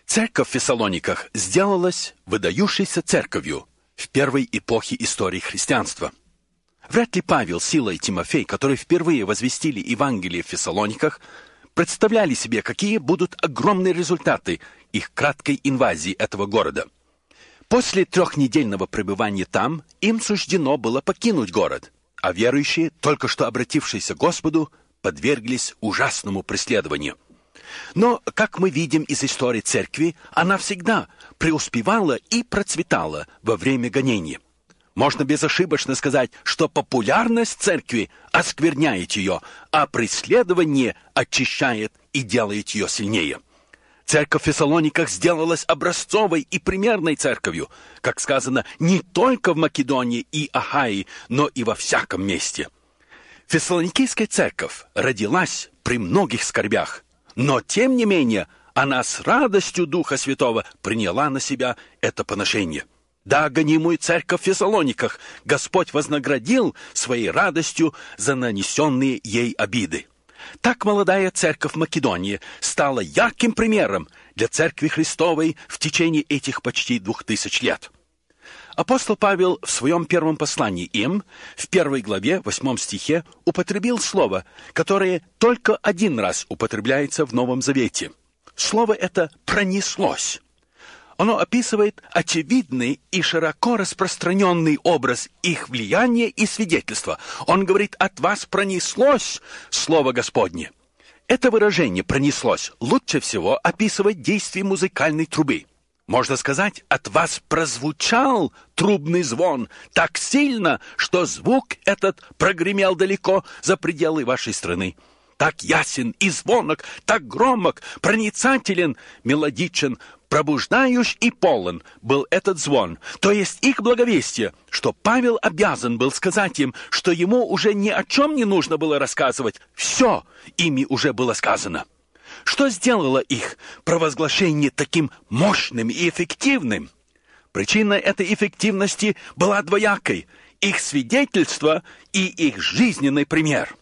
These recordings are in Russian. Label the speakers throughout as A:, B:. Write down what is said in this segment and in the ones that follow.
A: Церковь в Фессалониках сделалась выдающейся церковью в первой эпохе истории христианства. Вряд ли Павел, Сила и Тимофей, которые впервые возвестили Евангелие в Фессалониках, представляли себе, какие будут огромные результаты их краткой инвазии этого города. После 3-недельного пребывания там им суждено было покинуть город, а верующие, только что обратившиеся к Господу, подверглись ужасному преследованию. Но, как мы видим из истории церкви, она всегда преуспевала и процветала во время гонений. Можно безошибочно сказать, что популярность церкви оскверняет ее, а преследование очищает и делает ее сильнее. Церковь в Фессалониках сделалась образцовой и примерной церковью, как сказано, не только в Македонии и Ахаии, но и во всяком месте. Фессалоникийская церковь родилась при многих скорбях, но, тем не менее, она с радостью Духа Святого приняла на себя это поношение. Да, гонимую церковь в Фессалониках Господь вознаградил своей радостью за нанесенные ей обиды. Так молодая церковь Македонии стала ярким примером для церкви Христовой в течение этих почти 2000 лет. Апостол Павел в своем первом послании им, в 1 главе, 8 стихе, употребил слово, которое только один раз употребляется в Новом Завете. Слово это «пронеслось». Оно описывает очевидный и широко распространенный образ их влияния и свидетельства. Он говорит: «От вас пронеслось Слово Господне». Это выражение «пронеслось» лучше всего описывает действие музыкальной трубы. Можно сказать, от вас прозвучал трубный звон так сильно, что звук этот прогремел далеко за пределы вашей страны. Так ясен и звонок, так громок, проницателен, мелодичен, пробуждающий и полон был этот звон, то есть их благовестие, что Павел обязан был сказать им, что ему уже ни о чем не нужно было рассказывать, все ими уже было сказано. Что сделало их провозглашение таким мощным и эффективным? Причина этой эффективности была двоякой: их свидетельство и их жизненный пример.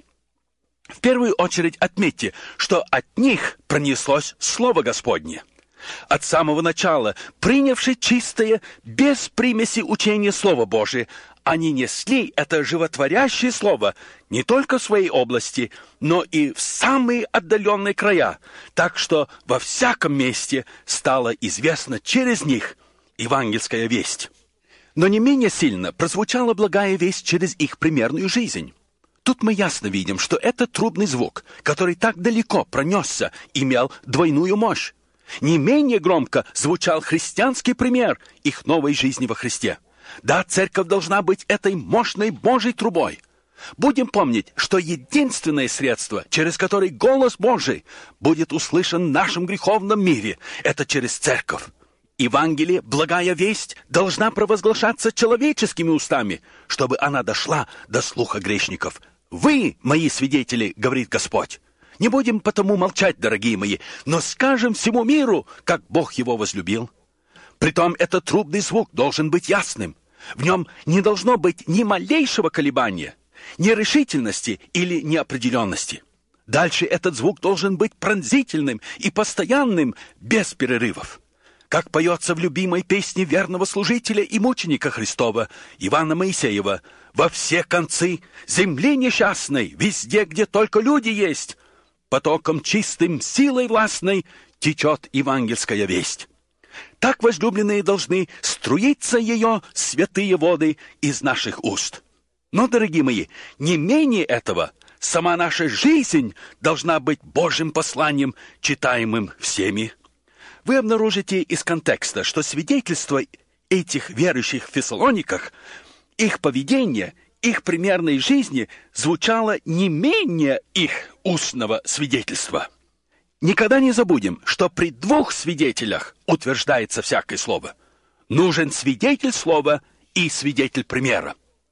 A: В первую очередь отметьте, что от них пронеслось Слово Господне. От самого начала, принявши чистое, без примеси учение Слова Божие, они несли это животворящее Слово не только в своей области, но и в самые отдаленные края, так что во всяком месте стала известна через них евангельская весть. Но не менее сильно прозвучала благая весть через их примерную жизнь. Тут мы ясно видим, что этот трубный звук, который так далеко пронесся, имел двойную мощь. Не менее громко звучал христианский пример их новой жизни во Христе. Да, церковь должна быть этой мощной Божьей трубой. Будем помнить, что единственное средство, через которое голос Божий будет услышан в нашем греховном мире, это через церковь. Евангелие, благая весть, должна провозглашаться человеческими устами, чтобы она дошла до слуха грешников. «Вы, мои свидетели, — говорит Господь». Не будем потому молчать, дорогие мои, но скажем всему миру, как Бог его возлюбил. Притом этот трубный звук должен быть ясным. В нем не должно быть ни малейшего колебания, нерешительности или неопределенности. Дальше этот звук должен быть пронзительным и постоянным, без перерывов. Как поется в любимой песне верного служителя и мученика Христова Ивана Моисеева: «Во все концы земли несчастной, везде, где только люди есть, потоком чистым, силой властной течет евангельская весть». Так, возлюбленные, должны струиться ее святые воды из наших уст. Но, дорогие мои, не менее этого, сама наша жизнь должна быть Божьим посланием, читаемым всеми. Вы обнаружите из контекста, что свидетельство этих верующих в Фессалониках, их поведение, их примерной жизни звучало не менее их устного свидетельства. Никогда не забудем, что при 2 свидетелях утверждается всякое слово. Нужен свидетель слова и свидетель примера.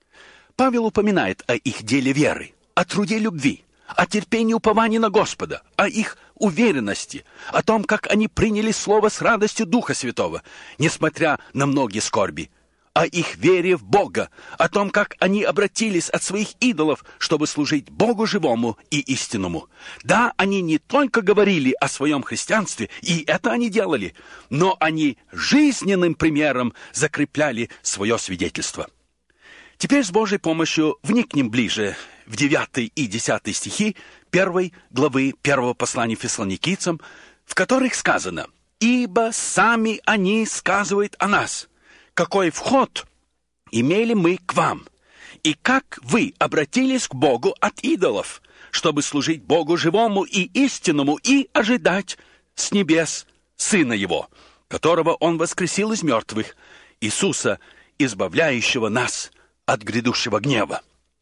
A: Павел упоминает о их деле веры, о труде любви, о терпении упования на Господа, о их уверенности, о том, как они приняли слово с радостью Духа Святого, несмотря на многие скорби, о их вере в Бога, о том, как они обратились от своих идолов, чтобы служить Богу живому и истинному. Да, они не только говорили о своем христианстве, и это они делали, но они жизненным примером закрепляли свое свидетельство. Теперь с Божьей помощью вникнем ближе в 9 и 10 стихи 1 главы 1 послания Фессалоникийцам, в которых сказано: «Ибо сами они сказывают о нас, какой вход имели мы к вам, и как вы обратились к Богу от идолов, чтобы служить Богу живому и истинному и ожидать с небес Сына Его, которого Он воскресил из мертвых, Иисуса, избавляющего нас от грядущего гнева».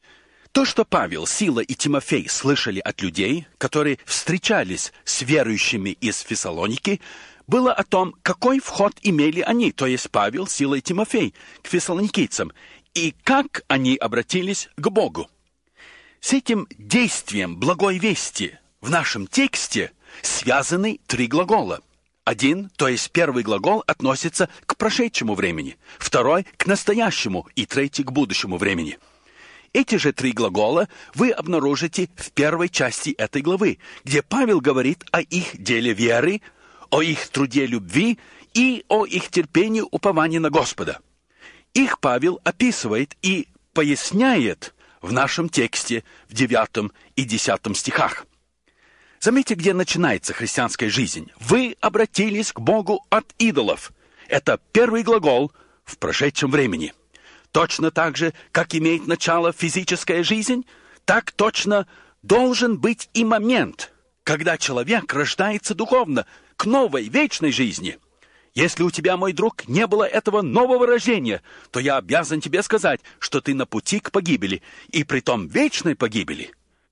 A: То, что Павел, Сила и Тимофей слышали от людей, которые встречались с верующими из Фессалоники, было о том, какой вход имели они, то есть Павел, Сила и Тимофей, к фессалоникийцам, и как они обратились к Богу. С этим действием благой вести в нашем тексте связаны 3 глагола. Один, то есть первый глагол, относится к прошедшему времени, второй — к настоящему и третий — к будущему времени. Эти же 3 глагола вы обнаружите в первой части этой главы, где Павел говорит о их деле веры, о их труде любви и о их терпении уповании на Господа. Их Павел описывает и поясняет в нашем тексте в 9 и 10 стихах. Заметьте, где начинается христианская жизнь. «Вы обратились к Богу от идолов». Это первый глагол в прошедшем времени. Точно так же, как имеет начало физическая жизнь, так точно должен быть и момент, когда человек рождается духовно к новой вечной жизни. Если у тебя, мой друг, не было этого нового рождения, то я обязан тебе сказать, что ты на пути к погибели, и притом вечной погибели.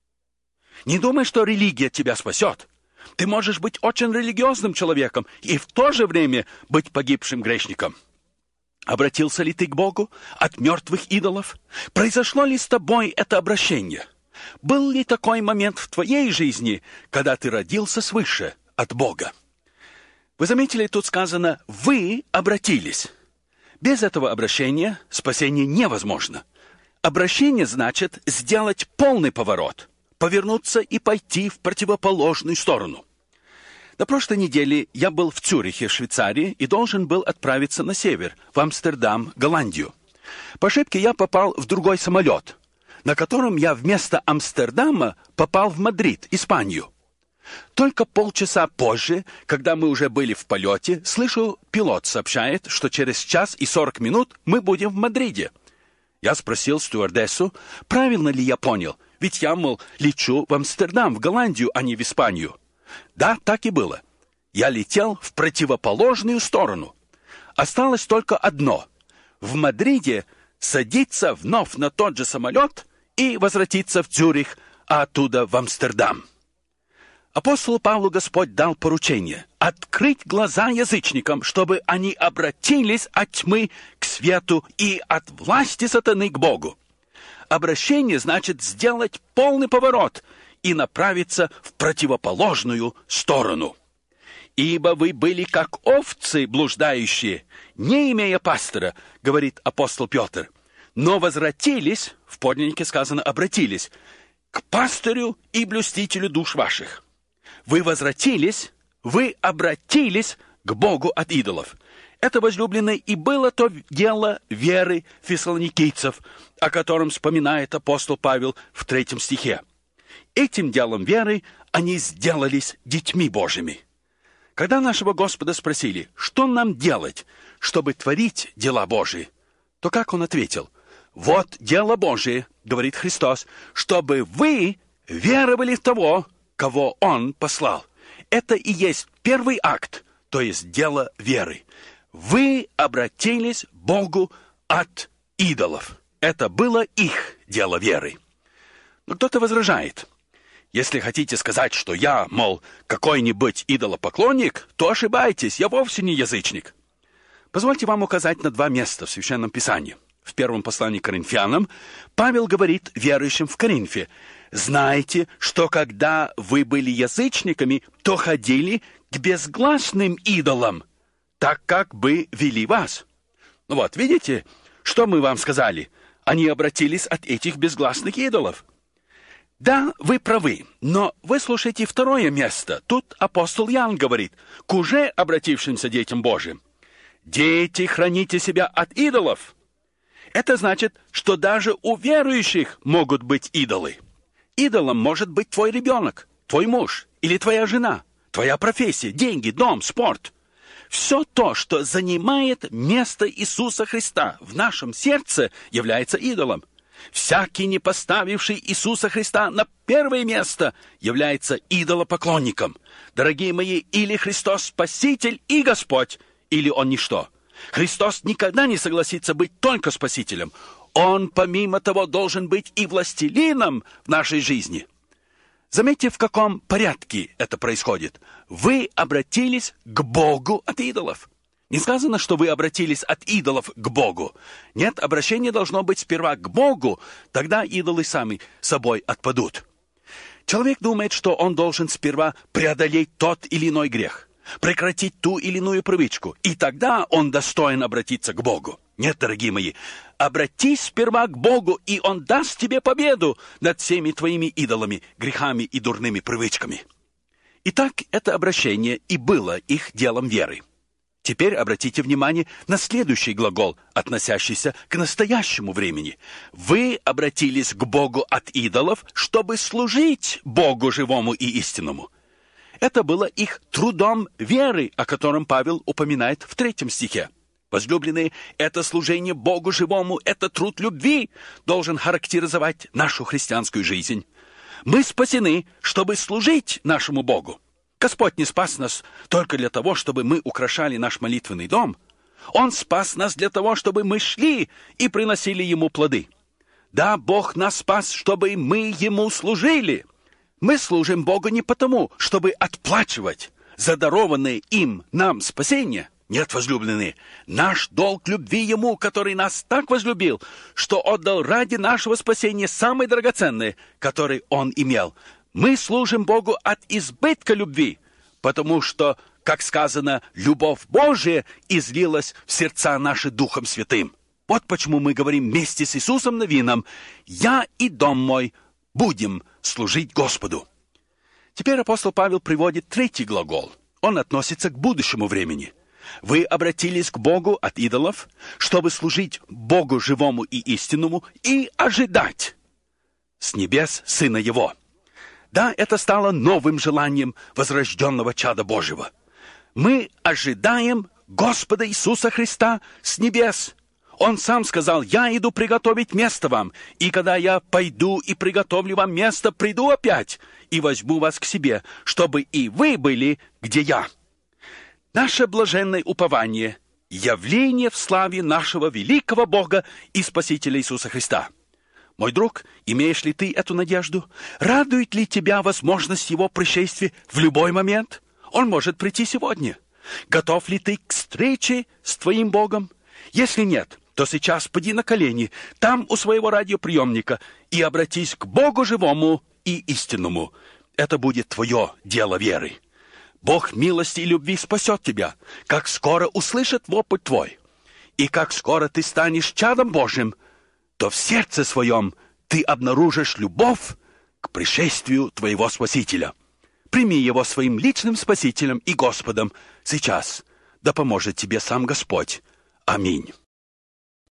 A: Не думай, что религия тебя спасет. Ты можешь быть очень религиозным человеком и в то же время быть погибшим грешником. Обратился ли ты к Богу от мертвых идолов? Произошло ли с тобой это обращение? Был ли такой момент в твоей жизни, когда ты родился свыше от Бога? Вы заметили, тут сказано «вы обратились». Без этого обращения спасение невозможно. Обращение значит сделать полный поворот, повернуться и пойти в противоположную сторону. На прошлой неделе я был в Цюрихе, Швейцарии, и должен был отправиться на север, в Амстердам, Голландию. По ошибке я попал в другой самолет, на котором я вместо Амстердама попал в Мадрид, Испанию. Только полчаса позже, когда мы уже были в полете, слышу, пилот сообщает, что через 1 час и 40 минут мы будем в Мадриде. Я спросил стюардессу, правильно ли я понял, ведь я, мол, лечу в Амстердам, в Голландию, а не в Испанию. Да, так и было. Я летел в противоположную сторону. Осталось только одно — в Мадриде садиться вновь на тот же самолет и возвратиться в Цюрих, а оттуда в Амстердам. Апостолу Павлу Господь дал поручение открыть глаза язычникам, чтобы они обратились от тьмы к свету и от власти сатаны к Богу. Обращение значит сделать полный поворот и направиться в противоположную сторону. «Ибо вы были как овцы блуждающие, не имея пастора», говорит апостол Петр, «но возвратились», в подлиннике сказано «обратились», «к пастырю и блюстителю душ ваших». Вы возвратились, вы обратились к Богу от идолов. Это, возлюбленные, и было то дело веры фессалоникийцев, о котором вспоминает апостол Павел в 3 стихе. Этим делом веры они сделались детьми Божьими. Когда нашего Господа спросили, что нам делать, чтобы творить дела Божьи, то как он ответил? «Вот дело Божие, — говорит Христос, — чтобы вы веровали в того, кого Он послал». Это и есть первый акт, то есть дело веры. Вы обратились к Богу от идолов. Это было их дело веры. Но кто-то возражает. Если хотите сказать, что я, мол, какой-нибудь идолопоклонник, то ошибаетесь, я вовсе не язычник. Позвольте вам указать на 2 места в Священном Писании. В 1 послании к Коринфянам Павел говорит верующим в Коринфе: «Знаете, что когда вы были язычниками, то ходили к безгласным идолам, так как бы вели вас». Ну вот, видите, Что мы вам сказали? Они обратились от этих безгласных идолов. Да, вы правы, но выслушайте второе место. Тут апостол Иоанн говорит к уже обратившимся детям Божьим: «Дети, храните себя от идолов». Это значит, что даже у верующих могут быть идолы. Идолом может быть твой ребенок, твой муж или твоя жена, твоя профессия, деньги, дом, спорт. Все то, что занимает место Иисуса Христа в нашем сердце, является идолом. Всякий, не поставивший Иисуса Христа на первое место, является идолопоклонником. Дорогие мои, или Христос Спаситель и Господь, или Он ничто. Христос никогда не согласится быть только Спасителем. Он, помимо того, должен быть и властелином в нашей жизни. Заметьте, в каком порядке это происходит. Вы обратились к Богу от идолов. Не сказано, что вы обратились от идолов к Богу. Нет, обращение должно быть сперва к Богу, тогда идолы сами собой отпадут. Человек думает, что он должен сперва преодолеть тот или иной грех, прекратить ту или иную привычку, и тогда он достоин обратиться к Богу. Нет, дорогие мои, обратись сперва к Богу, и Он даст тебе победу над всеми твоими идолами, грехами и дурными привычками. Итак, это обращение и было их делом веры. Теперь обратите внимание на следующий глагол, относящийся к настоящему времени. Вы обратились к Богу от идолов, чтобы служить Богу живому и истинному. Это было их трудом веры, о котором Павел упоминает в 3 стихе. Возлюбленные, это служение Богу живому, это труд любви должен характеризовать нашу христианскую жизнь. Мы спасены, чтобы служить нашему Богу. Господь не спас нас только для того, чтобы мы украшали наш молитвенный дом. Он спас нас для того, чтобы мы шли и приносили Ему плоды. Да, Бог нас спас, чтобы мы Ему служили. Мы служим Богу не потому, чтобы отплачивать за дарованное им нам спасение. Нет, возлюбленные, наш долг любви Ему, который нас так возлюбил, что отдал ради нашего спасения самое драгоценное, которое Он имел. Мы служим Богу от избытка любви, потому что, как сказано, любовь Божия излилась в сердца наши Духом Святым. Вот почему мы говорим вместе с Иисусом Навином: «Я и дом мой будем служить Господу». Теперь апостол Павел приводит 3 глагол. Он относится к будущему времени. Вы обратились к Богу от идолов, чтобы служить Богу живому и истинному и ожидать с небес Сына Его. Да, это стало новым желанием возрожденного чада Божьего. Мы ожидаем Господа Иисуса Христа с небес. Он сам сказал: «Я иду приготовить место вам, и когда я пойду и приготовлю вам место, приду опять и возьму вас к себе, чтобы и вы были, где я». Наше блаженное упование – явление в славе нашего великого Бога и Спасителя Иисуса Христа. Мой друг, имеешь ли ты эту надежду? Радует ли тебя возможность Его пришествия в любой момент? Он может прийти сегодня. Готов ли ты к встрече с твоим Богом? Если нет, то сейчас поди на колени, там у своего радиоприемника, и обратись к Богу живому и истинному. Это будет твое дело веры. Бог милости и любви спасет тебя, как скоро услышит вопль твой. И как скоро ты станешь чадом Божьим, то в сердце своем ты обнаружишь любовь к пришествию твоего Спасителя. Прими Его своим личным Спасителем и Господом сейчас. Да поможет тебе сам Господь. Аминь.